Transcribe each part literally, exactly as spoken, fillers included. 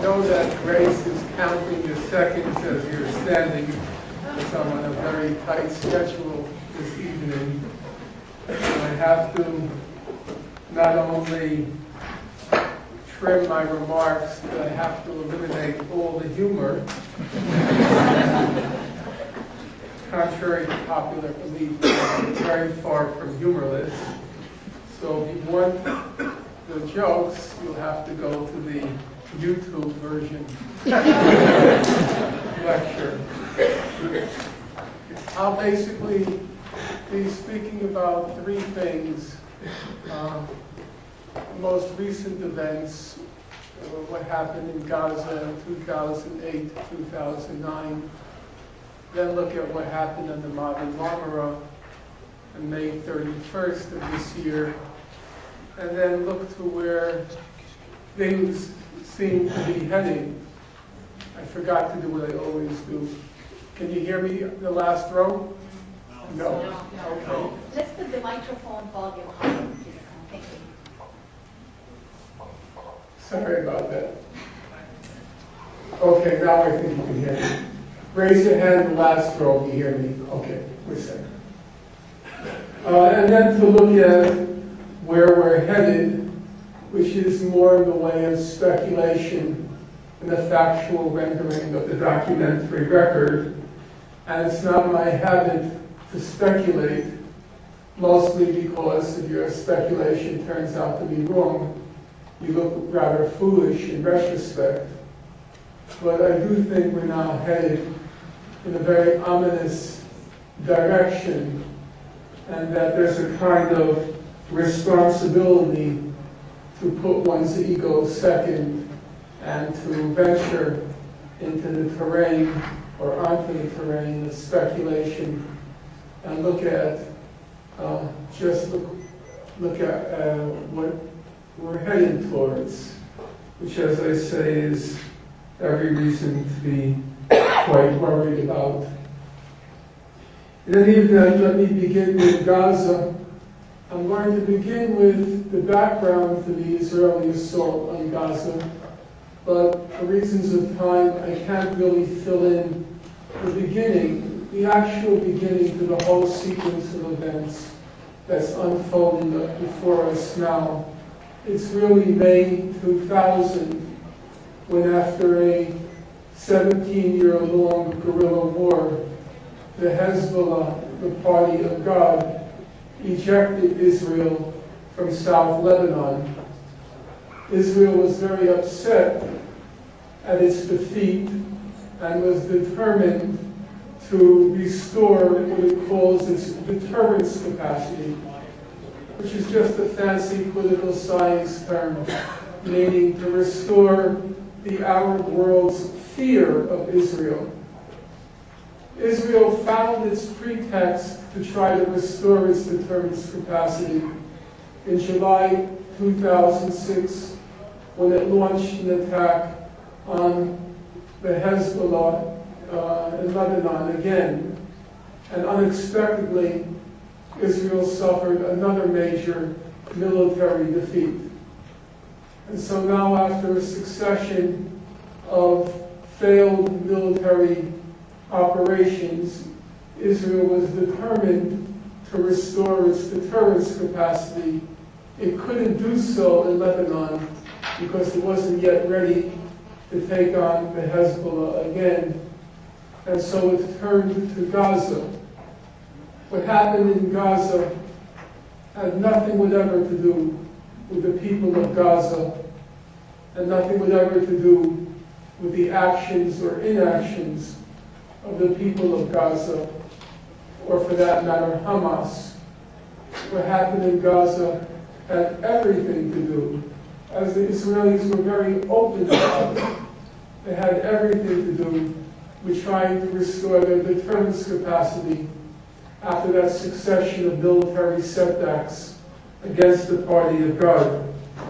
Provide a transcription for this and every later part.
know that Grace is counting the seconds as you're standing, because I'm on a very tight schedule this evening. And I have to not only trim my remarks, but I have to eliminate all the humor. Contrary to popular belief, I'm very far from humorless. So if you want the jokes, you'll have to go to the YouTube version lecture. I'll basically be speaking about three things. Uh, most recent events, uh, what happened in Gaza in two thousand eight, two thousand nine. Then look at what happened on the Mavi Marmara on May thirty-first of this year. And then look to where things seem to be heading. I forgot to do what I always do. Can you hear me, the last row? No? Okay. Let's put the microphone volume on. Thank you. Sorry about that. Okay, now I think you can hear me. Raise your hand, the last row, if you hear me. Okay, wait a second. Uh, and then to look at where we're headed, which is more in the way of speculation and the factual rendering of the documentary record. And it's not my habit to speculate, mostly because if your speculation turns out to be wrong, you look rather foolish in retrospect. But I do think we're now headed in a very ominous direction, and that there's a kind of responsibility to put one's ego second and to venture into the terrain or onto the terrain of speculation and look at, uh, just look, look at uh, what we're heading towards, which, as I say, is every reason to be quite worried about. In any event, let me begin with Gaza. I'm going to begin with the background to the Israeli assault on Gaza, but for reasons of time, I can't really fill in the beginning, the actual beginning to the whole sequence of events that's unfolding before us now. It's really May two thousand, when after a seventeen-year-long guerrilla war, the Hezbollah, the party of God, ejected Israel from South Lebanon. Israel was very upset at its defeat and was determined to restore what it calls its deterrence capacity, which is just a fancy political science term, meaning to restore the Arab world's fear of Israel. Israel found its pretext to try to restore its deterrence capacity in July two thousand six, when it launched an attack on the Hezbollah uh, in Lebanon again. And unexpectedly, Israel suffered another major military defeat. And so now, after a succession of failed military operations, Israel was determined to restore its deterrence capacity. It couldn't do so in Lebanon because it wasn't yet ready to take on the Hezbollah again. And so it turned to Gaza. What happened in Gaza had nothing whatever to do with the people of Gaza, and nothing whatever to do with the actions or inactions of the people of Gaza, or for that matter, Hamas. What happened in Gaza had everything to do, as the Israelis were very open about it, they had everything to do with trying to restore their deterrence capacity after that succession of military setbacks against the party of God.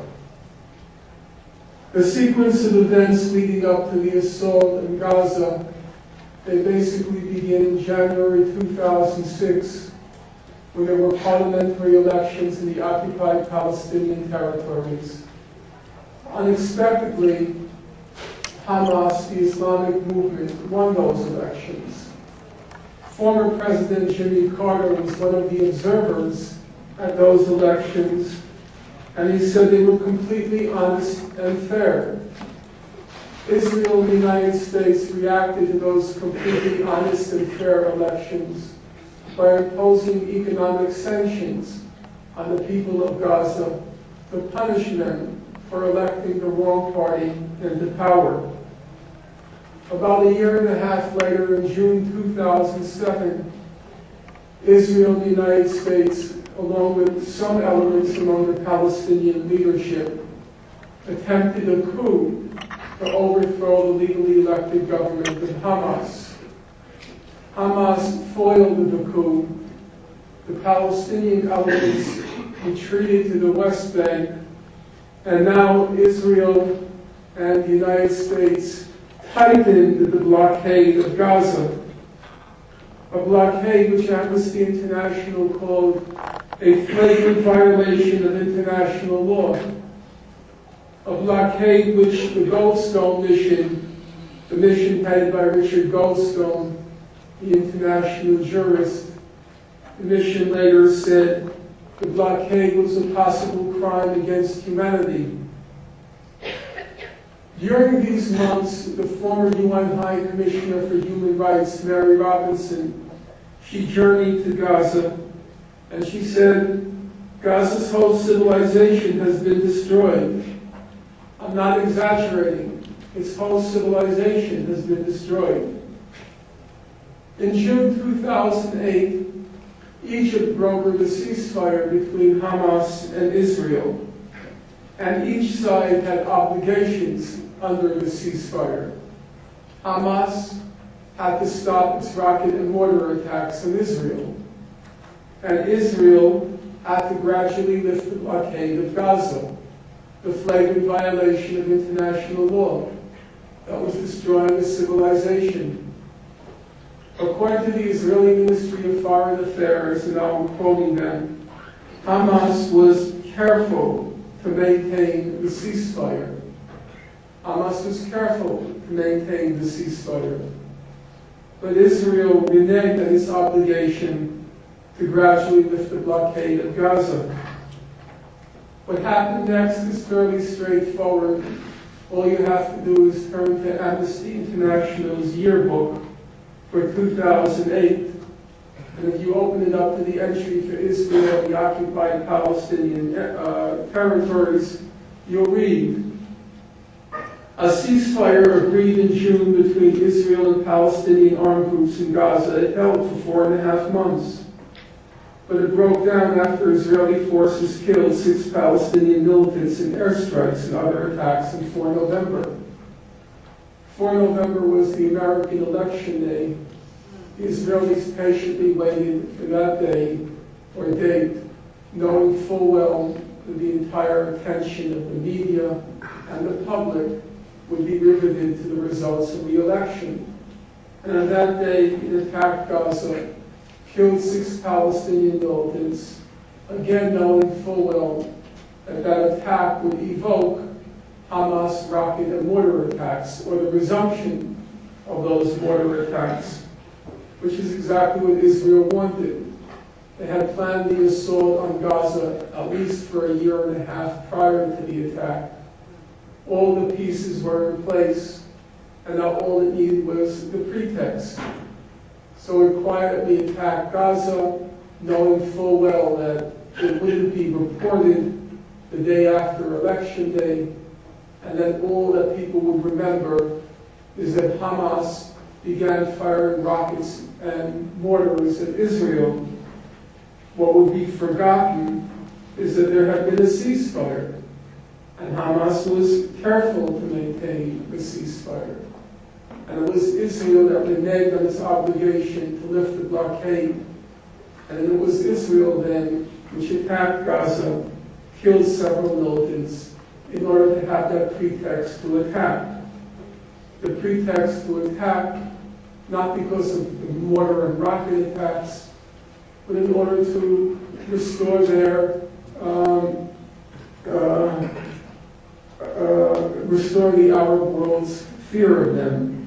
The sequence of events leading up to the assault in Gaza, they basically begin in January two thousand six, when there were parliamentary elections in the occupied Palestinian territories. Unexpectedly, Hamas, the Islamic movement, won those elections. Former President Jimmy Carter was one of the observers at those elections, and he said they were completely honest and fair. Israel and the United States reacted to those completely honest and fair elections by imposing economic sanctions on the people of Gaza to punish them for electing the wrong party into power. About a year and a half later, in June two thousand seven, Israel and the United States, along with some elements among the Palestinian leadership, attempted a coup to overthrow the legally elected government of Hamas. Hamas foiled the coup. The Palestinian elements retreated to the West Bank, and now Israel and the United States tightened the blockade of Gaza, a blockade which Amnesty International called a flagrant violation of international law, a blockade which the Goldstone mission, the mission headed by Richard Goldstone, the international jurist, the mission later said the blockade was a possible crime against humanity. During these months, the former U N High Commissioner for Human Rights, Mary Robinson, she journeyed to Gaza, and she said, Gaza's whole civilization has been destroyed. I'm not exaggerating. Its whole civilization has been destroyed. In June two thousand eight, Egypt brokered a ceasefire between Hamas and Israel, and each side had obligations under the ceasefire. Hamas had to stop its rocket and mortar attacks on Israel, and Israel had to gradually lift the blockade of Gaza, the flagrant violation of international law that was destroying the civilization. According to the Israeli Ministry of Foreign Affairs, and I'm quoting them, Hamas was careful to maintain the ceasefire. Hamas was careful to maintain the ceasefire. But Israel reneged on its obligation to gradually lift the blockade of Gaza. What happened next is fairly straightforward. All you have to do is turn to Amnesty International's yearbook for two thousand eight. And if you open it up to the entry for Israel and the occupied Palestinian uh, territories, you'll read, a ceasefire agreed in June between Israel and Palestinian armed groups in Gaza. It held for four and a half months. But it broke down after Israeli forces killed six Palestinian militants in airstrikes and other attacks on the fourth of November. the fourth of November was the American election day. The Israelis patiently waited for that day or date, knowing full well that the entire attention of the media and the public would be riveted to the results of the election. And on that day, it attacked Gaza, killed six Palestinian militants, again knowing full well that that attack would evoke Hamas rocket and mortar attacks, or the resumption of those mortar attacks, which is exactly what Israel wanted. They had planned the assault on Gaza at least for a year and a half prior to the attack. All the pieces were in place, and now all it needed was the pretext. So it quietly attacked Gaza, knowing full well that it wouldn't be reported the day after Election Day, and then all that people would remember is that Hamas began firing rockets and mortars at Israel. What would be forgotten is that there had been a ceasefire, and Hamas was careful to maintain the ceasefire. And it was Israel that reneged on its obligation to lift the blockade. And it was Israel then which attacked Gaza, killed several militants, in order to have that pretext to attack. The pretext to attack, not because of the mortar and rocket attacks, but in order to restore their, um, uh, uh, restore the Arab world's fear of them